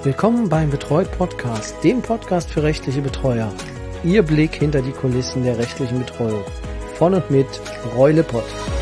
Willkommen beim Betreut Podcast, dem Podcast für rechtliche Betreuer. Ihr Blick hinter die Kulissen der rechtlichen Betreuung. Von und mit Roy Lippert.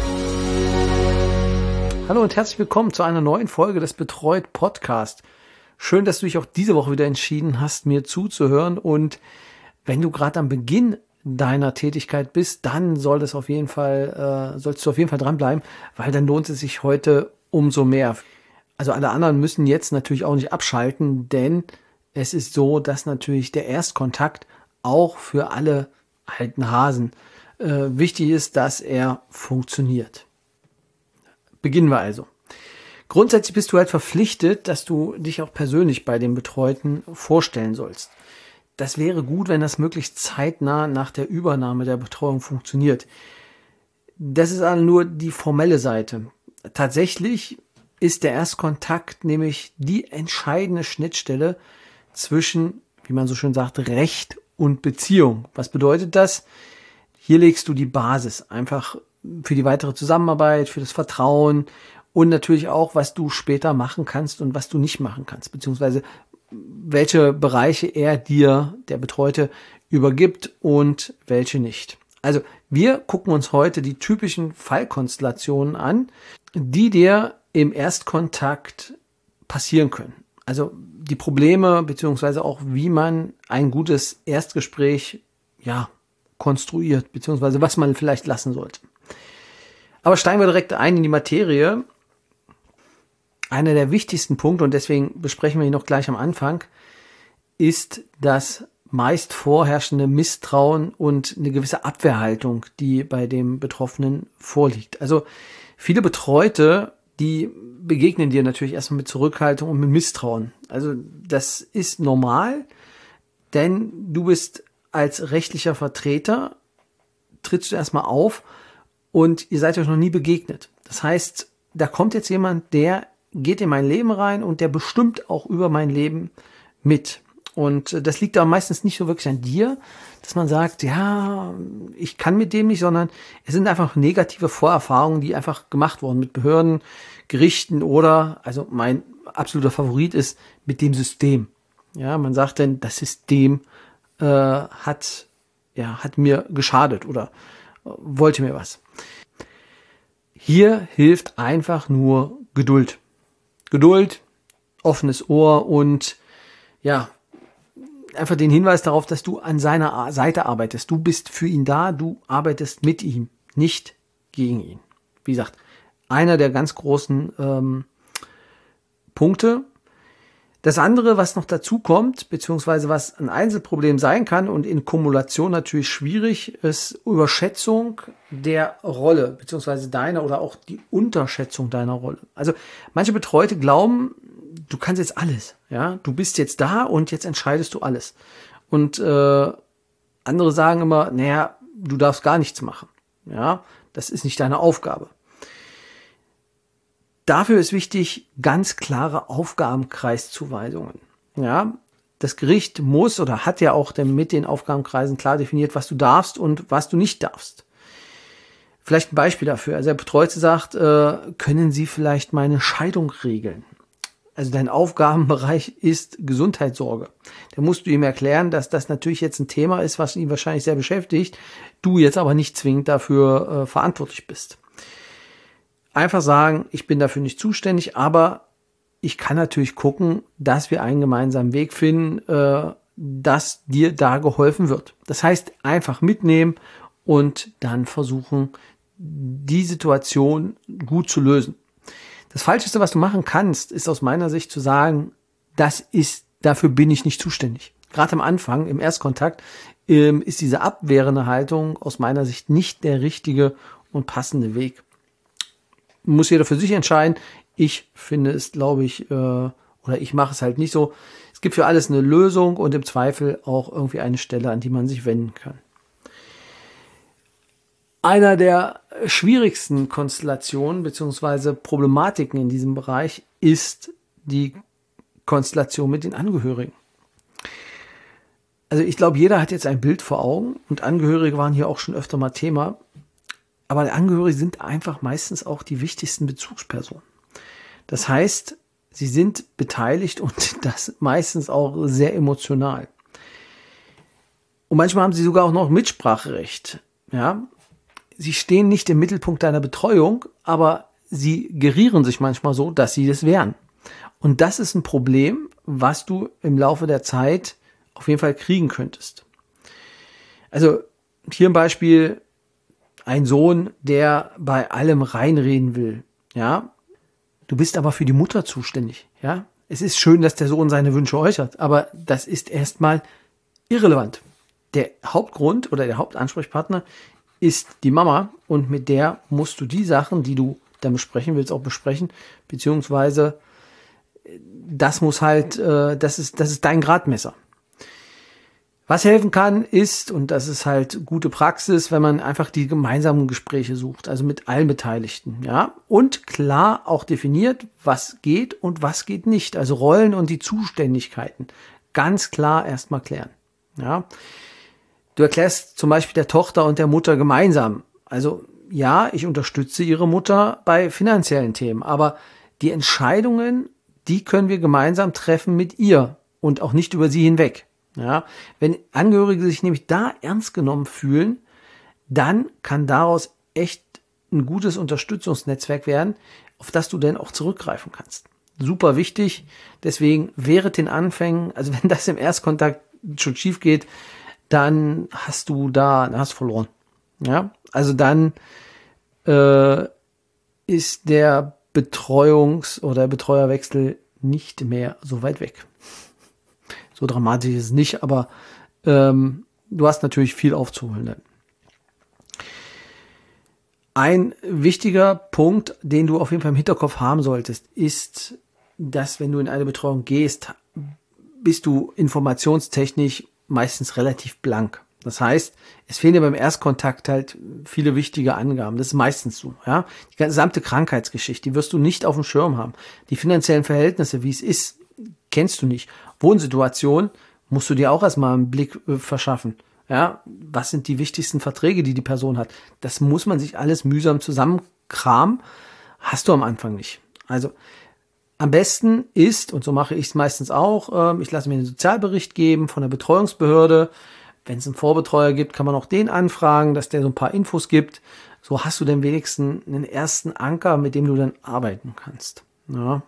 Hallo und herzlich willkommen zu einer neuen Folge des Betreut Podcast. Schön, dass du dich auch diese Woche wieder entschieden hast, mir zuzuhören. Und wenn du gerade am Beginn deiner Tätigkeit bist, dann solltest du auf jeden Fall dranbleiben, weil dann lohnt es sich heute umso mehr. Also alle anderen müssen jetzt natürlich auch nicht abschalten, denn es ist so, dass natürlich der Erstkontakt auch für alle alten Hasen wichtig ist, dass er funktioniert. Beginnen wir also. Grundsätzlich bist du halt verpflichtet, dass du dich auch persönlich bei dem Betreuten vorstellen sollst. Das wäre gut, wenn das möglichst zeitnah nach der Übernahme der Betreuung funktioniert. Das ist also nur die formelle Seite. Tatsächlich ist der Erstkontakt nämlich die entscheidende Schnittstelle zwischen, wie man so schön sagt, Recht und Beziehung. Was bedeutet das? Hier legst du die Basis einfach für die weitere Zusammenarbeit, für das Vertrauen und natürlich auch, was du später machen kannst und was du nicht machen kannst, beziehungsweise welche Bereiche er dir, der Betreute, übergibt und welche nicht. Also wir gucken uns heute die typischen Fallkonstellationen an, die dir im Erstkontakt passieren können. Also die Probleme beziehungsweise auch wie man ein gutes Erstgespräch konstruiert, beziehungsweise was man vielleicht lassen sollte. Aber steigen wir direkt ein in die Materie. Einer der wichtigsten Punkte, und deswegen besprechen wir ihn noch gleich am Anfang, ist das meist vorherrschende Misstrauen und eine gewisse Abwehrhaltung, die bei dem Betroffenen vorliegt. Also viele Betreute, die begegnen dir natürlich erstmal mit Zurückhaltung und mit Misstrauen. Also das ist normal, denn du bist als rechtlicher Vertreter, trittst du erstmal auf und ihr seid euch noch nie begegnet. Das heißt, da kommt jetzt jemand, der geht in mein Leben rein und der bestimmt auch über mein Leben mit. Und das liegt aber meistens nicht so wirklich an dir, dass man sagt, ja, ich kann mit dem nicht, sondern es sind einfach negative Vorerfahrungen, die einfach gemacht wurden mit Behörden, Gerichten oder, also mein absoluter Favorit ist mit dem System. Ja, man sagt denn, das System hat mir geschadet oder wollte mir was. Hier hilft einfach nur Geduld. Geduld, offenes Ohr und einfach den Hinweis darauf, dass du an seiner Seite arbeitest. Du bist für ihn da, du arbeitest mit ihm, nicht gegen ihn. Wie gesagt, einer der ganz großen Punkte. Das andere, was noch dazu kommt, beziehungsweise was ein Einzelproblem sein kann und in Kumulation natürlich schwierig, ist Überschätzung der Rolle, beziehungsweise deiner oder auch die Unterschätzung deiner Rolle. Also manche Betreute glauben, du kannst jetzt alles, ja, du bist jetzt da und jetzt entscheidest du alles. Und andere sagen immer, naja, du darfst gar nichts machen, ja, das ist nicht deine Aufgabe. Dafür ist wichtig, ganz klare Aufgabenkreiszuweisungen. Ja, das Gericht muss oder hat ja auch mit den Aufgabenkreisen klar definiert, was du darfst und was du nicht darfst. Vielleicht ein Beispiel dafür. Also der Betreute sagt, können Sie vielleicht meine Scheidung regeln? Also dein Aufgabenbereich ist Gesundheitssorge. Da musst du ihm erklären, dass das natürlich jetzt ein Thema ist, was ihn wahrscheinlich sehr beschäftigt, du jetzt aber nicht zwingend dafür verantwortlich bist. Einfach sagen, ich bin dafür nicht zuständig, aber ich kann natürlich gucken, dass wir einen gemeinsamen Weg finden, dass dir da geholfen wird. Das heißt, einfach mitnehmen und dann versuchen, die Situation gut zu lösen. Das Falscheste, was du machen kannst, ist aus meiner Sicht zu sagen, dafür bin ich nicht zuständig. Gerade am Anfang, im Erstkontakt, ist diese abwehrende Haltung aus meiner Sicht nicht der richtige und passende Weg. Muss jeder für sich entscheiden. Ich finde es, glaube ich, oder ich mache es halt nicht so. Es gibt für alles eine Lösung und im Zweifel auch irgendwie eine Stelle, an die man sich wenden kann. Einer der schwierigsten Konstellationen bzw. Problematiken in diesem Bereich ist die Konstellation mit den Angehörigen. Also ich glaube, jeder hat jetzt ein Bild vor Augen und Angehörige waren hier auch schon öfter mal Thema. Aber Angehörige sind einfach meistens auch die wichtigsten Bezugspersonen. Das heißt, Sie sind beteiligt und das meistens auch sehr emotional. Und manchmal haben sie sogar auch noch Mitspracherecht. Ja? Sie stehen nicht im Mittelpunkt deiner Betreuung, aber sie gerieren sich manchmal so, dass sie das wären. Und das ist ein Problem, was du im Laufe der Zeit auf jeden Fall kriegen könntest. Also hier ein Beispiel, ein Sohn, der bei allem reinreden will. Ja, du bist aber für die Mutter zuständig. Ja, es ist schön, dass der Sohn seine Wünsche äußert, aber das ist erstmal irrelevant. Der Hauptgrund oder der Hauptansprechpartner ist die Mama und mit der musst du die Sachen, die du dann besprechen willst, auch besprechen, beziehungsweise das muss halt, das ist dein Gradmesser. Was helfen kann, ist, und das ist halt gute Praxis, wenn man einfach die gemeinsamen Gespräche sucht, also mit allen Beteiligten, ja, und klar auch definiert, was geht und was geht nicht, also Rollen und die Zuständigkeiten ganz klar erstmal klären, ja. Du erklärst zum Beispiel der Tochter und der Mutter gemeinsam, also ja, ich unterstütze ihre Mutter bei finanziellen Themen, aber die Entscheidungen, die können wir gemeinsam treffen mit ihr und auch nicht über sie hinweg. Ja, wenn Angehörige sich nämlich da ernst genommen fühlen, dann kann daraus echt ein gutes Unterstützungsnetzwerk werden, auf das du dann auch zurückgreifen kannst. Super wichtig, deswegen während den Anfängen, also wenn das im Erstkontakt schon schief geht, dann hast du verloren. Ja, also dann ist der oder Betreuerwechsel nicht mehr so weit weg. So dramatisch ist es nicht, aber du hast natürlich viel aufzuholen dann. Ein wichtiger Punkt, den du auf jeden Fall im Hinterkopf haben solltest, ist, dass wenn du in eine Betreuung gehst, bist du informationstechnisch meistens relativ blank. Das heißt, es fehlen dir beim Erstkontakt halt viele wichtige Angaben. Das ist meistens so. Ja? Die gesamte Krankheitsgeschichte, die wirst du nicht auf dem Schirm haben. Die finanziellen Verhältnisse, wie es ist, kennst du nicht. Wohnsituation musst du dir auch erstmal einen Blick verschaffen. Ja, was sind die wichtigsten Verträge, die die Person hat? Das muss man sich alles mühsam zusammenkramen. Hast du am Anfang nicht. Also am besten ist, und so mache ich es meistens auch, ich lasse mir einen Sozialbericht geben von der Betreuungsbehörde. Wenn es einen Vorbetreuer gibt, kann man auch den anfragen, dass der so ein paar Infos gibt. So hast du dann wenigstens einen ersten Anker, mit dem du dann arbeiten kannst. Ja.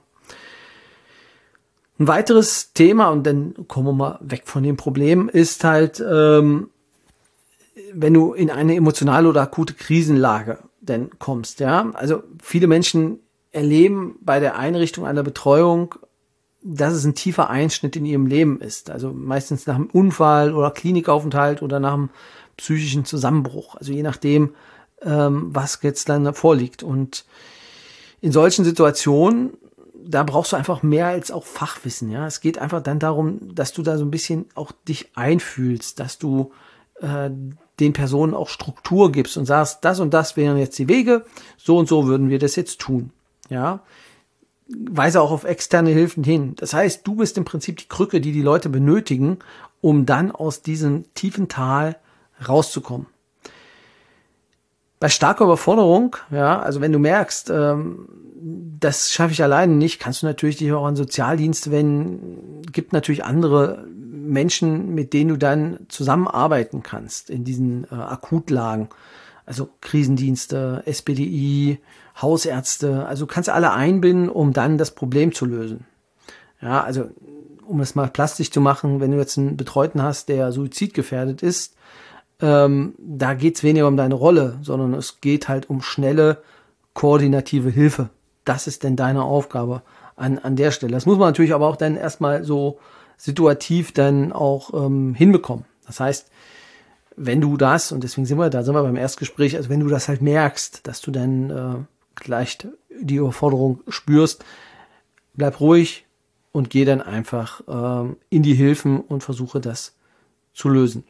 Ein weiteres Thema, und dann kommen wir mal weg von dem Problem, ist halt, wenn du in eine emotionale oder akute Krisenlage dann kommst. Ja, also viele Menschen erleben bei der Einrichtung einer Betreuung, dass es ein tiefer Einschnitt in ihrem Leben ist. Also meistens nach einem Unfall oder Klinikaufenthalt oder nach einem psychischen Zusammenbruch. Also je nachdem, was jetzt dann vorliegt. Und in solchen Situationen, da brauchst du einfach mehr als auch Fachwissen. Ja, es geht einfach dann darum, dass du da so ein bisschen auch dich einfühlst, dass du den Personen auch Struktur gibst und sagst, das und das wären jetzt die Wege, so und so würden wir das jetzt tun. Ja, weise auch auf externe Hilfen hin. Das heißt, du bist im Prinzip die Krücke, die die Leute benötigen, um dann aus diesem tiefen Tal rauszukommen. Bei starker Überforderung, ja, also wenn du merkst, das schaffe ich alleine nicht, kannst du natürlich dich auch an Sozialdienste wenden. Gibt natürlich andere Menschen, mit denen du dann zusammenarbeiten kannst in diesen Akutlagen. Also Krisendienste, SPDI, Hausärzte, also du kannst alle einbinden, um dann das Problem zu lösen. Ja, also um es mal plastisch zu machen, wenn du jetzt einen Betreuten hast, der suizidgefährdet ist, da geht's weniger um deine Rolle, sondern es geht halt um schnelle, koordinative Hilfe. Das ist denn deine Aufgabe an der Stelle. Das muss man natürlich aber auch dann erstmal so situativ dann auch hinbekommen. Das heißt, wenn du das, und deswegen sind wir beim Erstgespräch, also wenn du das halt merkst, dass du dann gleich die Überforderung spürst, bleib ruhig und geh dann einfach in die Hilfen und versuche das zu lösen.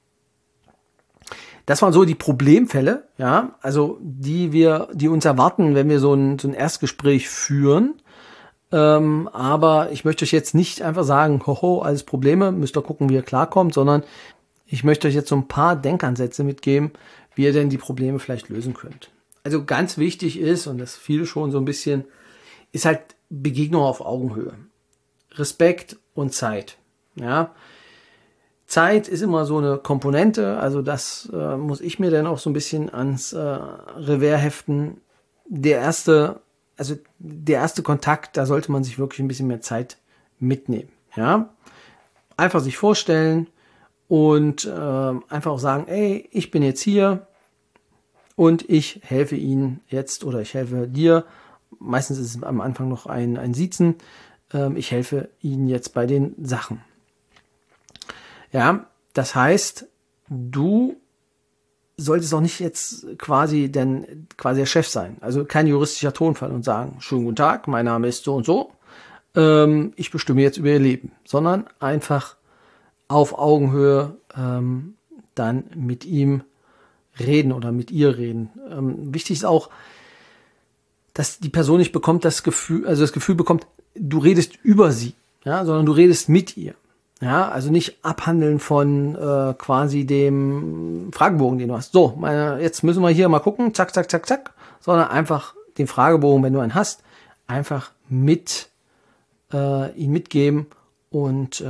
Das waren so die Problemfälle, ja, also die uns erwarten, wenn wir so ein Erstgespräch führen. Aber ich möchte euch jetzt nicht einfach sagen, hoho, alles Probleme, müsst ihr gucken, wie ihr klarkommt, sondern ich möchte euch jetzt so ein paar Denkansätze mitgeben, wie ihr denn die Probleme vielleicht lösen könnt. Also ganz wichtig ist, und das fiel schon so ein bisschen, ist halt Begegnung auf Augenhöhe. Respekt und Zeit. Ja. Zeit ist immer so eine Komponente, also das muss ich mir dann auch so ein bisschen ans Revers heften. Der erste Kontakt, da sollte man sich wirklich ein bisschen mehr Zeit mitnehmen. Ja, einfach sich vorstellen und einfach auch sagen, ey, ich bin jetzt hier und ich helfe Ihnen jetzt oder ich helfe dir. Meistens ist es am Anfang noch ein Siezen. Ich helfe Ihnen jetzt bei den Sachen. Ja, das heißt, du solltest auch nicht jetzt quasi der Chef sein. Also kein juristischer Tonfall und sagen, schönen guten Tag, mein Name ist so und so. Ich bestimme jetzt über Ihr Leben. Sondern einfach auf Augenhöhe dann mit ihm reden oder mit ihr reden. Wichtig ist auch, dass die Person nicht das Gefühl bekommt, du redest über sie, ja, sondern du redest mit ihr. Ja, also nicht abhandeln von quasi dem Fragebogen, den du hast. So, jetzt müssen wir hier mal gucken, zack, zack, zack, zack, sondern einfach den Fragebogen, wenn du einen hast, einfach ihn mitgeben und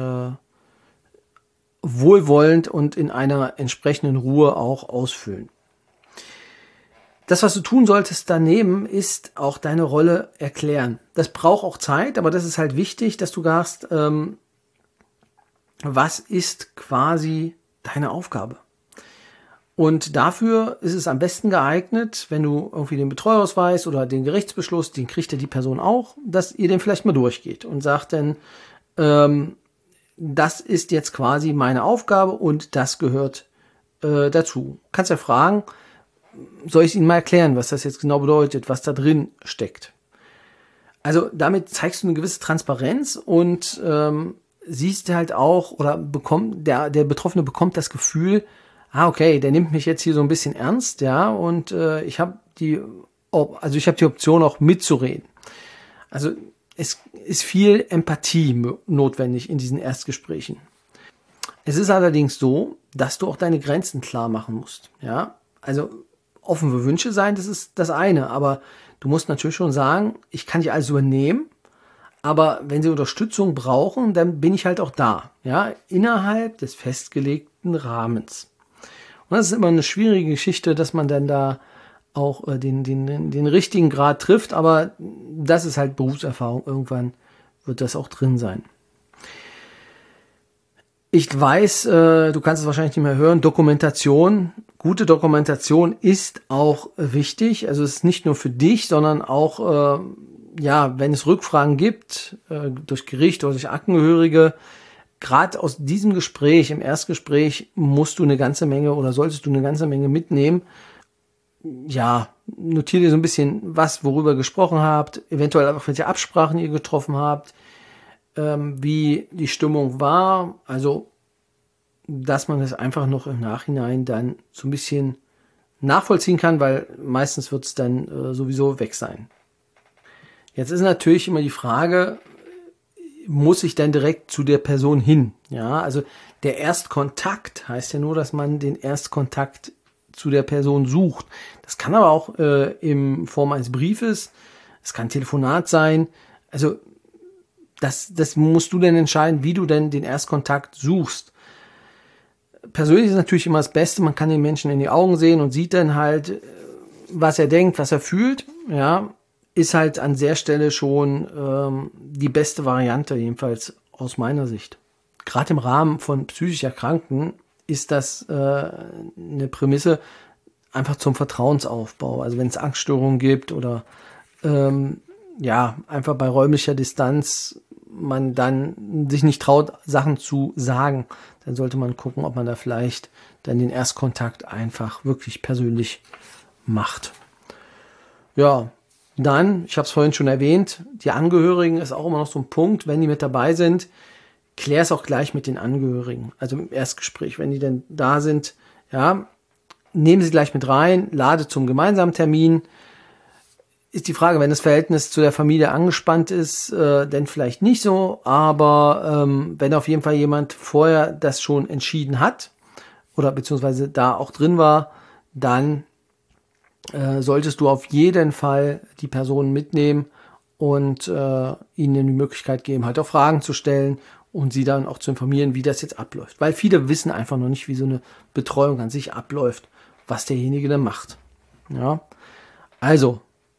wohlwollend und in einer entsprechenden Ruhe auch ausfüllen. Das, was du tun solltest daneben, ist auch deine Rolle erklären. Das braucht auch Zeit, aber das ist halt wichtig, dass du sagst, was ist quasi deine Aufgabe? Und dafür ist es am besten geeignet, wenn du irgendwie den Betreuerausweis oder den Gerichtsbeschluss, den kriegt ja die Person auch, dass ihr den vielleicht mal durchgeht und sagt dann, das ist jetzt quasi meine Aufgabe und das gehört dazu. Kannst ja fragen, soll ich Ihnen mal erklären, was das jetzt genau bedeutet, was da drin steckt? Also damit zeigst du eine gewisse Transparenz und siehst halt auch oder der Betroffene bekommt das Gefühl, okay, der nimmt mich jetzt hier so ein bisschen ernst, ja, und ich habe die Option auch mitzureden. Also es ist viel Empathie notwendig in diesen Erstgesprächen. Es ist allerdings so, dass du auch deine Grenzen klar machen musst, ja. Also offen für Wünsche sein, das ist das eine, aber du musst natürlich schon sagen, ich kann dich alles übernehmen, aber wenn sie Unterstützung brauchen, dann bin ich halt auch da, ja, innerhalb des festgelegten Rahmens. Und das ist immer eine schwierige Geschichte, dass man dann da auch den richtigen Grad trifft, aber das ist halt Berufserfahrung. Irgendwann wird das auch drin sein. Ich weiß, du kannst es wahrscheinlich nicht mehr hören, Dokumentation, gute Dokumentation ist auch wichtig. Also es ist nicht nur für dich, sondern auch, wenn es Rückfragen gibt, durch Gericht oder durch Angehörige, gerade aus diesem Gespräch, im Erstgespräch, musst du eine ganze Menge oder solltest du eine ganze Menge mitnehmen. Ja, notiere dir so ein bisschen, worüber ihr gesprochen habt, eventuell auch welche Absprachen ihr getroffen habt, wie die Stimmung war, also dass man das einfach noch im Nachhinein dann so ein bisschen nachvollziehen kann, weil meistens wird es dann sowieso weg sein. Jetzt ist natürlich immer die Frage, muss ich denn direkt zu der Person hin? Ja, also der Erstkontakt heißt ja nur, dass man den Erstkontakt zu der Person sucht. Das kann aber auch in Form eines Briefes, es kann ein Telefonat sein. Also das musst du dann entscheiden, wie du denn den Erstkontakt suchst. Persönlich ist natürlich immer das Beste, man kann den Menschen in die Augen sehen und sieht dann halt, was er denkt, was er fühlt. Ja, ist halt an der Stelle schon die beste Variante, jedenfalls aus meiner Sicht. Gerade im Rahmen von psychisch Erkrankten ist das eine Prämisse einfach zum Vertrauensaufbau. Also wenn es Angststörungen gibt oder einfach bei räumlicher Distanz man dann sich nicht traut, Sachen zu sagen, dann sollte man gucken, ob man da vielleicht dann den Erstkontakt einfach wirklich persönlich macht. Ja, dann, ich habe es vorhin schon erwähnt, die Angehörigen ist auch immer noch so ein Punkt, wenn die mit dabei sind, klär es auch gleich mit den Angehörigen, also im Erstgespräch, wenn die denn da sind, ja, nehmen sie gleich mit rein, lade zum gemeinsamen Termin. Ist die Frage, wenn das Verhältnis zu der Familie angespannt ist, dann vielleicht nicht so, aber wenn auf jeden Fall jemand vorher das schon entschieden hat oder beziehungsweise da auch drin war, dann solltest du auf jeden Fall die Personen mitnehmen und ihnen die Möglichkeit geben, halt auch Fragen zu stellen und sie dann auch zu informieren, wie das jetzt abläuft. Weil viele wissen einfach noch nicht, wie so eine Betreuung an sich abläuft, was derjenige dann macht. Ja, also,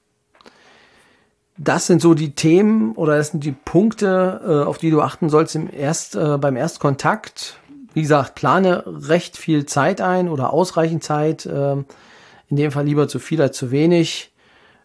das sind so die Themen oder das sind die Punkte, auf die du achten sollst beim Erstkontakt. Wie gesagt, plane recht viel Zeit ein oder ausreichend Zeit. In dem Fall lieber zu viel als zu wenig.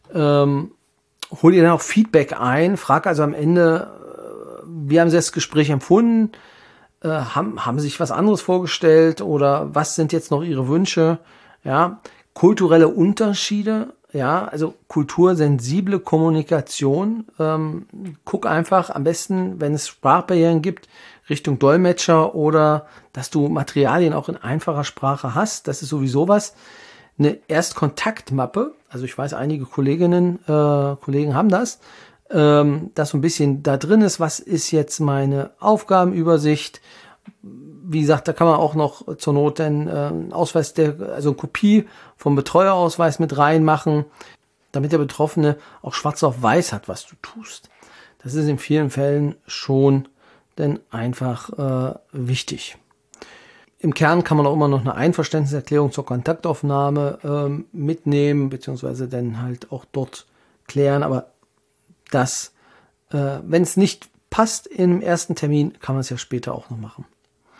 Hol dir dann auch Feedback ein. Frag also am Ende, wie haben Sie das Gespräch empfunden? Haben Sie sich was anderes vorgestellt oder was sind jetzt noch Ihre Wünsche? Ja, kulturelle Unterschiede. Ja, also kultursensible Kommunikation. Guck einfach am besten, wenn es Sprachbarrieren gibt, Richtung Dolmetscher oder dass du Materialien auch in einfacher Sprache hast. Das ist sowieso was. Eine Erstkontaktmappe, also ich weiß, einige Kollegen haben das, dass so ein bisschen da drin ist, was ist jetzt meine Aufgabenübersicht. Wie gesagt, da kann man auch noch zur Not den Ausweis, also eine Kopie vom Betreuerausweis mit reinmachen, damit der Betroffene auch schwarz auf weiß hat, was du tust. Das ist in vielen Fällen schon denn einfach wichtig. Im Kern kann man auch immer noch eine Einverständniserklärung zur Kontaktaufnahme mitnehmen, beziehungsweise dann halt auch dort klären. Aber das, wenn es nicht passt im ersten Termin, kann man es ja später auch noch machen.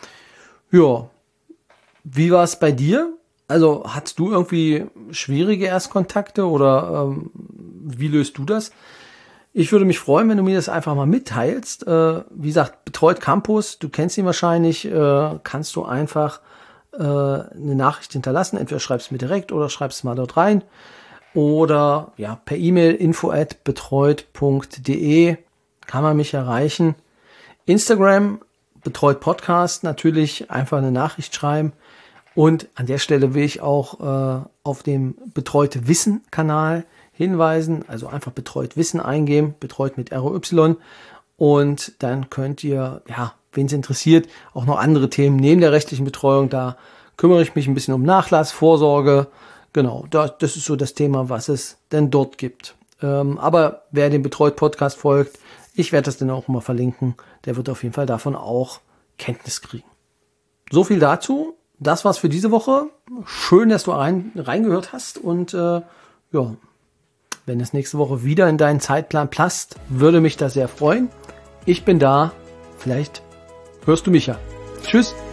Ja, wie war es bei dir? Also hattest du irgendwie schwierige Erstkontakte oder wie löst du das? Ich würde mich freuen, wenn du mir das einfach mal mitteilst. Wie gesagt, Betreut Campus, du kennst ihn wahrscheinlich, kannst du einfach eine Nachricht hinterlassen. Entweder schreibst du mir direkt oder schreibst mal dort rein. Oder ja, per E-Mail info@betreut.de kann man mich erreichen. Instagram, Betreut Podcast, natürlich einfach eine Nachricht schreiben. Und an der Stelle will ich auch auf dem Betreute Wissen Kanal hinweisen, also einfach Betreut Wissen eingeben, betreut mit ROY, und dann könnt ihr, ja, wen es interessiert, auch noch andere Themen neben der rechtlichen Betreuung, da kümmere ich mich ein bisschen um Nachlass, Vorsorge, genau, das ist so das Thema, was es denn dort gibt. Aber wer dem Betreut Podcast folgt, ich werde das dann auch mal verlinken, der wird auf jeden Fall davon auch Kenntnis kriegen. So viel dazu, das war's für diese Woche. Schön, dass du reingehört hast und ja, wenn es nächste Woche wieder in deinen Zeitplan passt, würde mich das sehr freuen. Ich bin da. Vielleicht hörst du mich ja. Tschüss.